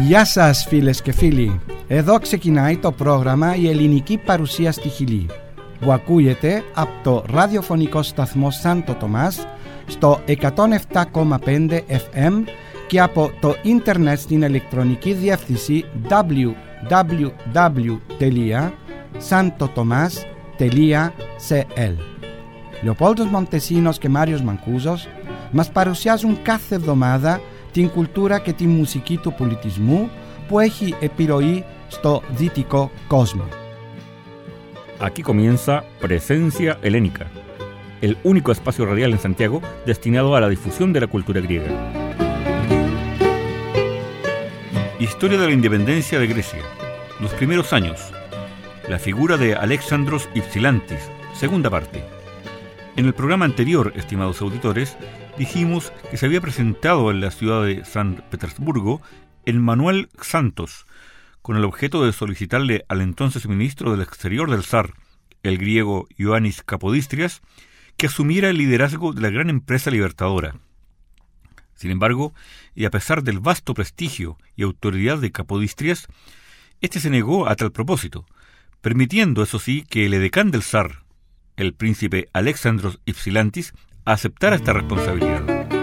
Γεια σας φίλες και φίλοι. Εδώ ξεκινάει το πρόγραμμα «Η ελληνική παρουσία στη Χιλή» που ακούγεται από το ραδιοφωνικό σταθμό Σάντο Τομάς στο 107,5 FM και από το ίντερνετ στην ηλεκτρονική διεύθυνση www.santotomas.cl. Λεοπόλδος Μοντεσίνος και Μάριος Μανκούζος μας παρουσιάζουν κάθε εβδομάδα την κουλτούρα και τη μουσική του πολιτισμού που έχει επιρροή στο δυτικό κόσμο. Aquí comienza Presencia Helénica, el único espacio radial en Santiago destinado a la difusión de la cultura griega. Historia de la independencia de Grecia, los primeros años, la figura de Alexandros Ypsilantis, segunda parte. En el programa anterior, estimados auditores, dijimos que se había presentado en la ciudad de San Petersburgo el Manual Xantos, con el objeto de solicitarle al entonces ministro del Exterior del zar, el griego Ioannis Kapodistrias, que asumiera el liderazgo de la gran empresa libertadora. Sin embargo, y a pesar del vasto prestigio y autoridad de Kapodistrias, este se negó a tal propósito, permitiendo, eso sí, que el edecán del zar, el príncipe Alexandros Ypsilantis, aceptara esta responsabilidad.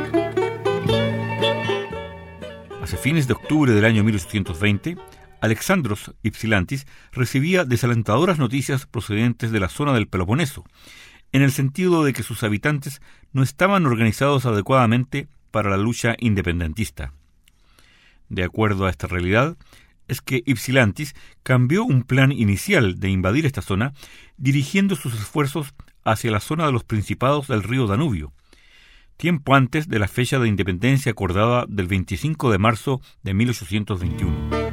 Hacia fines de octubre del año 1820, Alexandros Ypsilantis recibía desalentadoras noticias procedentes de la zona del Peloponeso, en el sentido de que sus habitantes no estaban organizados adecuadamente para la lucha independentista. De acuerdo a esta realidad, es que Ypsilantis cambió un plan inicial de invadir esta zona, dirigiendo sus esfuerzos hacia la zona de los principados del río Danubio, tiempo antes de la fecha de independencia acordada del 25 de marzo de 1821.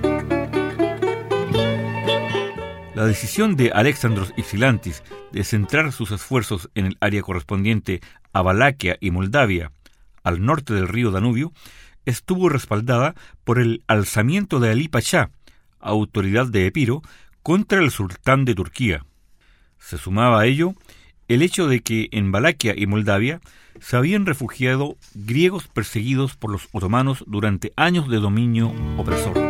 La decisión de Alexandros Ypsilantis de centrar sus esfuerzos en el área correspondiente a Valaquia y Moldavia, al norte del río Danubio, estuvo respaldada por el alzamiento de Ali Pachá, autoridad de Epiro, contra el sultán de Turquía. Se sumaba a ello el hecho de que en Valaquia y Moldavia se habían refugiado griegos perseguidos por los otomanos durante años de dominio opresor.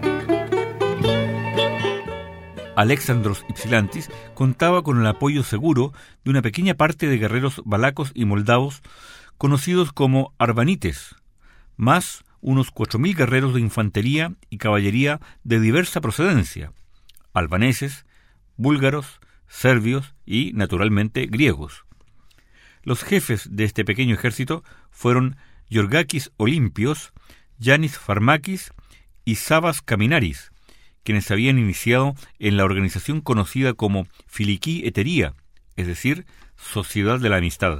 Alexandros Ypsilantis contaba con el apoyo seguro de una pequeña parte de guerreros valacos y moldavos conocidos como arbanites, más unos 4.000 guerreros de infantería y caballería de diversa procedencia, albaneses, búlgaros, serbios y, naturalmente, griegos. Los jefes de este pequeño ejército fueron Georgakis Olimpios, Yannis Farmakis y Savas Kaminaris, quienes habían iniciado en la organización conocida como Filiki Eteria, es decir, Sociedad de la Amistad.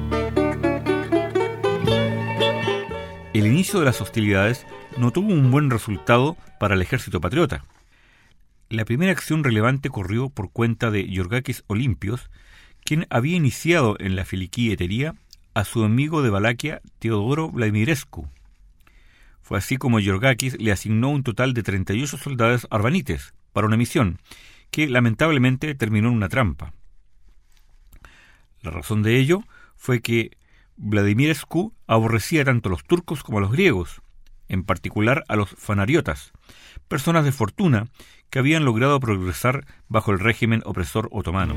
El inicio de las hostilidades no tuvo un buen resultado para el ejército patriota. La primera acción relevante corrió por cuenta de Georgakis Olimpios, quien había iniciado en la Filiki Eteria a su amigo de Valaquia, Teodoro Vladimirescu. Fue así como Georgakis le asignó un total de 38 soldados arbanites para una misión, que lamentablemente terminó en una trampa. La razón de ello fue que Vladimirescu aborrecía tanto a los turcos como a los griegos, en particular a los fanariotas, personas de fortuna que habían logrado progresar bajo el régimen opresor otomano.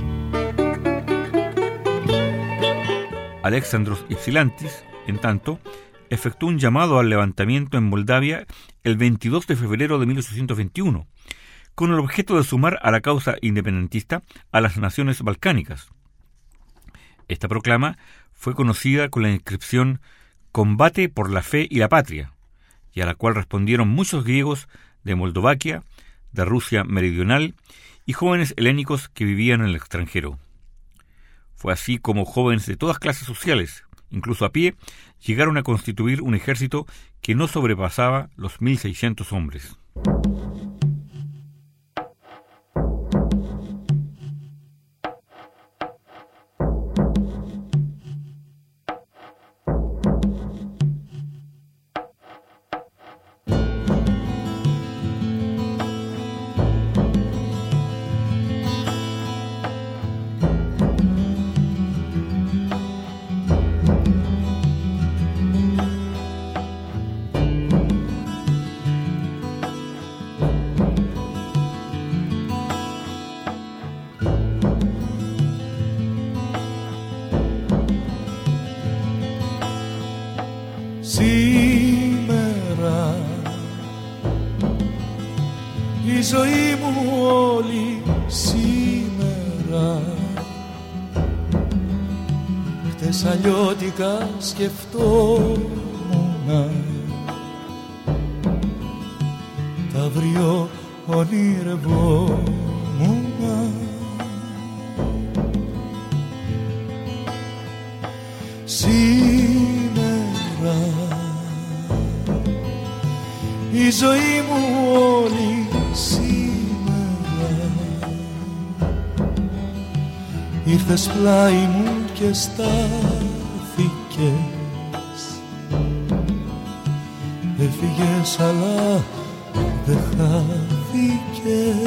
Alexandros Ypsilantis, en tanto, efectuó un llamado al levantamiento en Moldavia el 22 de febrero de 1821, con el objeto de sumar a la causa independentista a las naciones balcánicas. Esta proclama fue conocida con la inscripción «Combate por la fe y la patria», y a la cual respondieron muchos griegos de Moldovaquia, de Rusia meridional y jóvenes helénicos que vivían en el extranjero. Fue así como jóvenes de todas clases sociales, incluso a pie, llegaron a constituir un ejército que no sobrepasaba los 1.600 hombres. Σήμερα η ζωή μου όλη σήμερα, χτες αλλιώτικα σκεφτόμουνα, τ' αύριο ονειρευόμουνα. Σήμερα η ζωή μου όλη σήμερα, ήρθες πλάι μου και στάθηκες, έφυγες αλλά δεν χάθηκες.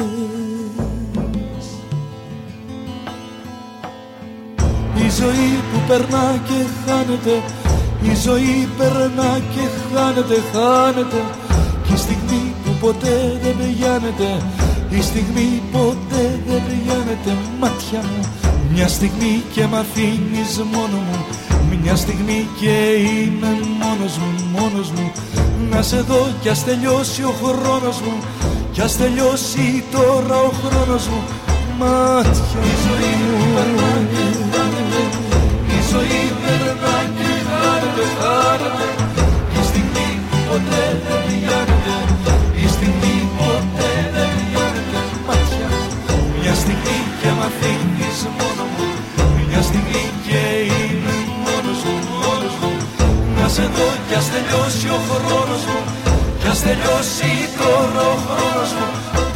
Η ζωή που περνά και χάνεται, η ζωή περνά και χάνεται, χάνεται. Και η στιγμή που ποτέ δεν πηγαίνεται, η στιγμή ποτέ δεν πηγαίνεται. Μάτια μου, μια στιγμή και μ' αφήνεις μόνο μου, μια στιγμή και είμαι μόνος μου, μόνος μου. Να σε δω κι ας τελειώσει ο χρόνος μου, κι ας τελειώσει τώρα ο χρόνος μου. Μάτια μου, η ζωή μου περνά και χάνεται, η ζωή περνά και χάνεται, χάνεται. Η στιγμή που ποτέ δεν πηγαίνεται, η στιγμή ποτέ δεν πηγαίνεται. Μάτια μου, μια στιγμή και μ' αφήνεις μόνο μου, μια στιγμή και είμαι μόνος μου, μόνος μου. Να σε δω κι ας τελειώσει ο χρόνος μου, κι ας τελειώσει τώρα ο χρόνος μου.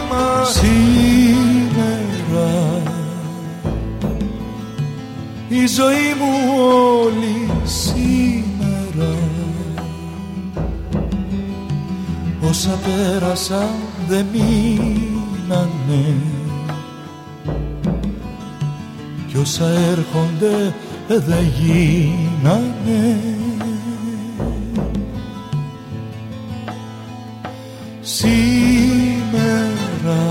Σήμερα η ζωή μου όλη σήμερα, όσα πέρασα δεν μείνανε, κι όσα έρχονται δεν γίνανε. Σήμερα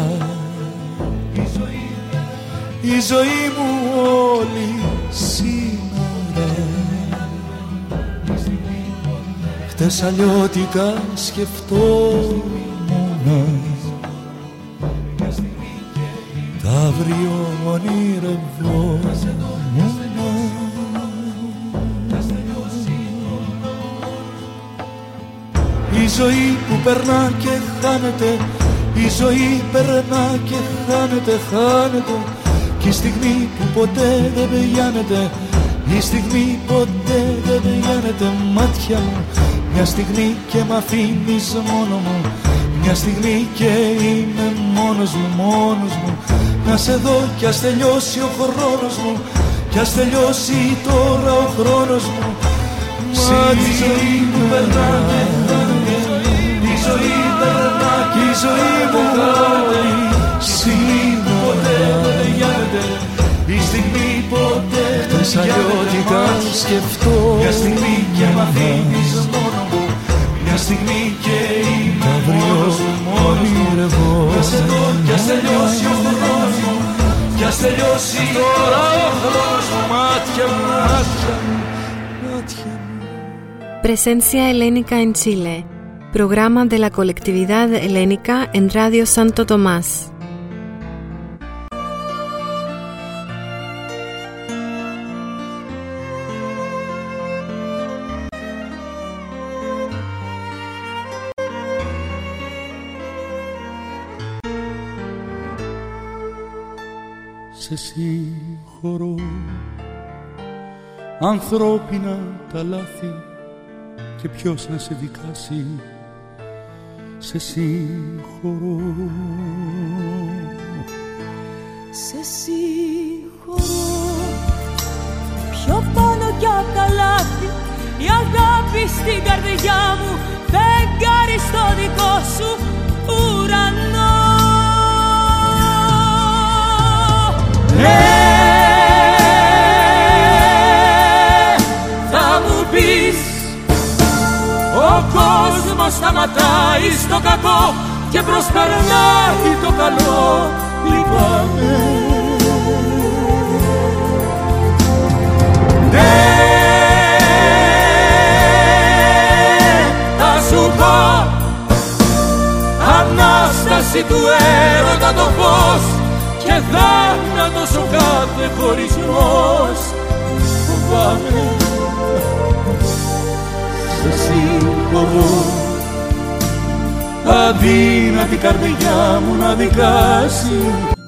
η ζωή μου όλη σήμερα, χτες αλλιώτικα σκεφτόμουνα, τ' αύριο ονειρευόμουνα. Η ζωή που περνά και χάνεται, η ζωή περνά και χάνεται, χάνεται. Και η στιγμή που ποτέ δεν πηγαίνεται, η στιγμή ποτέ δεν πηγαίνεται. Μάτια μου, μια στιγμή και μ' αφήνεις μόνο μου, μια στιγμή και είμαι μόνος μου, μόνος μου. Να σε δω κι ας τελειώσει ο χρόνος μου, κι ας τελειώσει τώρα ο χρόνος μου. Μάτια η ζωή που περνά και χάνεται, η ζωή περνά και η ζωή μου χάνεται. Η στιγμή ποτέ δεν πηγαίνεται, η στιγμή ποτέ δεν πηγαίνεται. Σκεφτώ μια στιγμή και μ' αφήνεις μόνο μου, μια στιγμή και είμαι μόνος μου, μόνος μου. Να σε δω κι ας τελειώσει ο χρόνος μου, κι ας τελειώσει τώρα ο χρόνος μου. Μάτια μου, μάτια μου, μάτια μου. Presencia helénica en Chile. Programa de la colectividad helénica en Radio Santo Tomás. Σε συγχωρώ ανθρώπινα τα λάθη, και ποιος να σε δικάσει. Σε συγχωρώ, σε συγχωρώ. Πιο πάνω κι απ' τα λάθη, η αγάπη στην καρδιά μου, φεγγάρι στο δικό σου ουρανό. Θα μου πεις, ο κόσμος σταματάει στο κακό και προσπερνάει το καλό. Λυπάμαι. δώσει του έρωτα το φως και θάνατος ο κάθε χωρισμός. Φοβάμαι, σε συγχωρώ, αδύνατη καρδιά μου να δικάσει.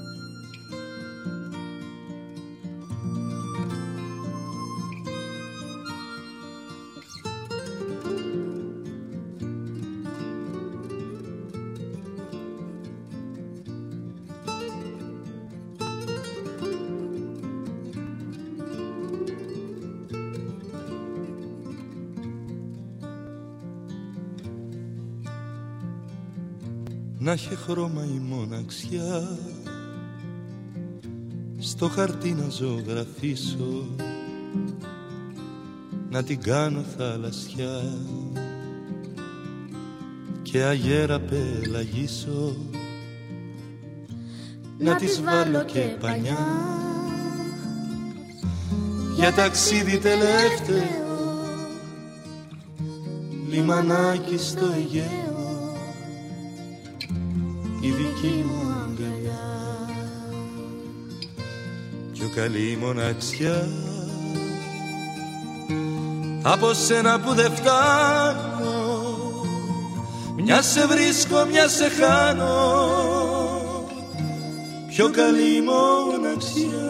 Να έχει χρώμα η μοναξιά, στο χαρτί να ζωγραφίσω, να την κάνω θαλασσιά και αγέρα πελαγίσω, να της βάλω και πανιά για ταξίδι τελευταίο, λιμανάκι στο Αιγαίο, η δική μου αγκαλιά. Πιο καλή μοναξιά από σένα που δεν φτάνω, μια σε βρίσκω, μια σε χάνω. Πιο καλή μοναξιά.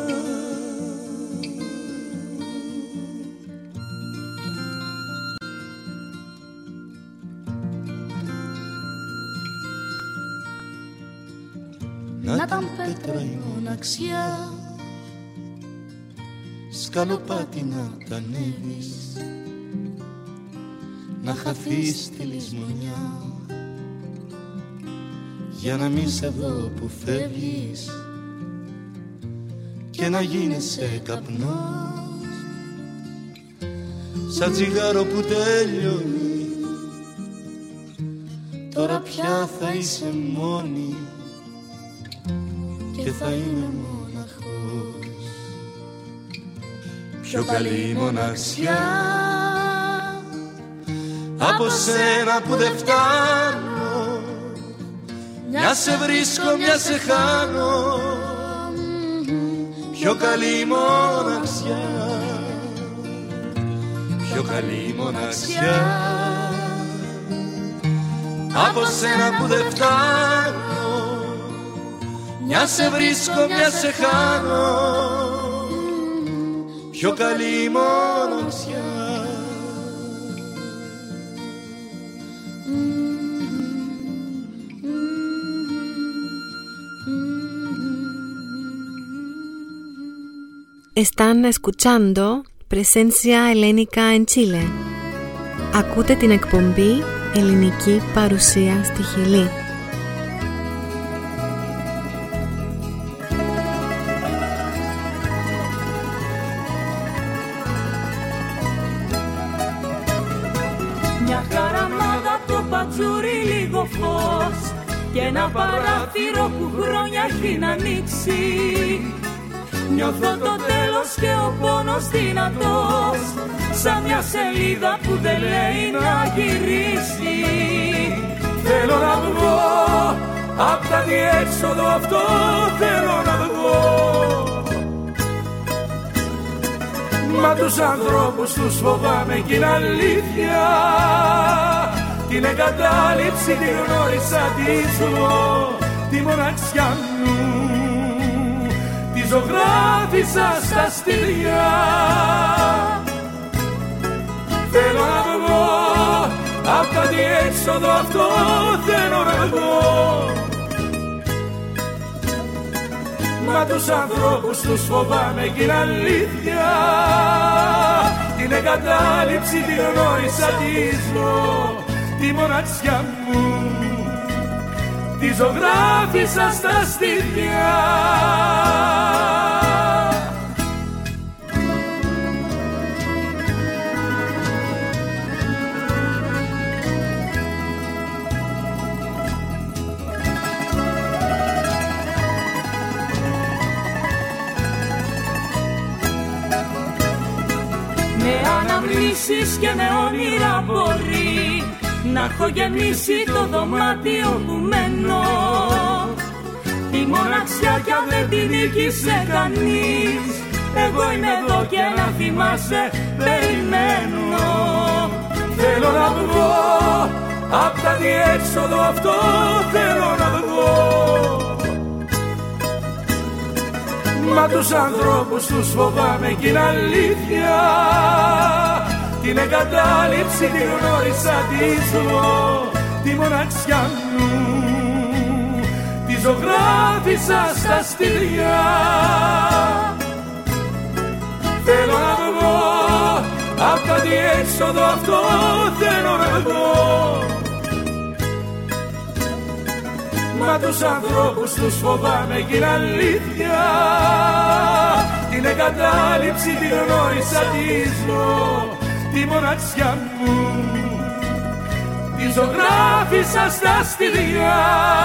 Να ήταν πέτρα η μοναξιά, σκαλοπάτι να τα ανέβεις, να χαθείς στη λησμονιά, για να μην σε δω που φεύγεις και να γίνεσαι καπνός, σαν τσιγάρο που τέλειωνει. Τώρα πια θα είσαι μόνη και θα είμαι μοναχός. Πιο καλή μοναξιά από σένα που δεν φτάνω, μια σε βρίσκω, μια σε χάνω. Πιο καλή μοναξιά, πιο καλή μοναξιά από σένα που δεν φτάνω, μια σε βρίσκω, μια σε χάνω. Πιο καλή μοναξιά. Están escuchando Presencia Elénica en Chile. Ακούτε την εκπομπή Ελληνική Παρουσία στη Χιλή. Μια χαραμάδα από το πατζούρι λίγο φως και ένα παράθυρο που χρόνια έχει να ανοίξει. Νιώθω το τέλος και ο πόνος δυνατός, σαν μια σελίδα που δεν λέει να γυρίσει. Θέλω να βγω απ' τα διέξοδο αυτό, θέλω να βγω. Μα τους ανθρώπους τους φοβάμαι κι είναι αλήθεια, την εγκατάλειψη τη γνώρισα, τη ζω, τη μοναξιά μου τη ζωγράφισα στα στήρια. Θέλω να βγω απ' τα διέξοδο αυτό, θέλω να βγω. Μα τους ανθρώπους τους φοβάμαι κι είναι αλήθεια, την εγκατάλειψη τη γνώρισα, τη ζω, τη μοναξιά μου τη ζωγράφισα στα στήθια. Με αναμνήσεις και με όνειρα μπορεί να έχω γεμίσει το δωμάτιο που μένω. Τη μοναξιά κι αν δεν την νίκησε κανείς, εγώ είμαι εδώ και να θυμάσαι περιμένω. Θέλω να βγω απ' τα διέξοδο αυτό, θέλω να βγω. Μα τους ανθρώπους τους φοβάμαι κι είναι αλήθεια, την εγκατάλειψη την γνώρισα τη ζω. Τη μοναξιά μου τη ζωγράφισα στα στυλιά. Θέλω να βγω απ' τα διέξοδο αυτό, θέλω να βγω. Μα τους ανθρώπους τους φοβάμαι κι είναι αλήθεια, την εγκατάλειψη την γνώρισα τη ζω. Τη μοναξιά μου τη ζωγράφισα στα στυλιά.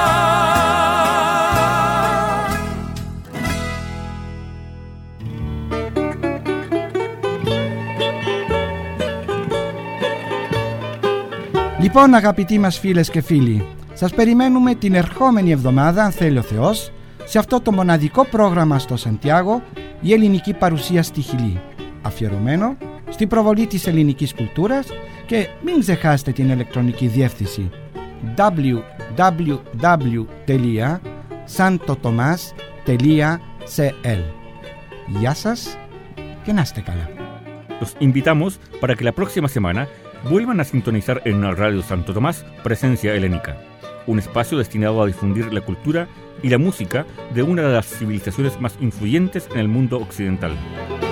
Λοιπόν, αγαπητοί μας φίλες και φίλοι, σας περιμένουμε την ερχόμενη εβδομάδα, αν θέλει ο Θεός, σε αυτό το μοναδικό πρόγραμμα στο Σαντιάγο, η ελληνική παρουσία στη Χιλή, αφιερωμένο στην προβολή της ελληνικής κουλτούρας, και μην ξεχάσετε την ηλεκτρονική διεύθυνση www.santotomas.cl. Γεια σας και να είστε καλά. Los invitamos para que la próxima semana vuelvan a sintonizar en Radio Santo Tomás Presencia Helénica, un espacio destinado a difundir la cultura y la música de una de las civilizaciones más influyentes en el mundo occidental.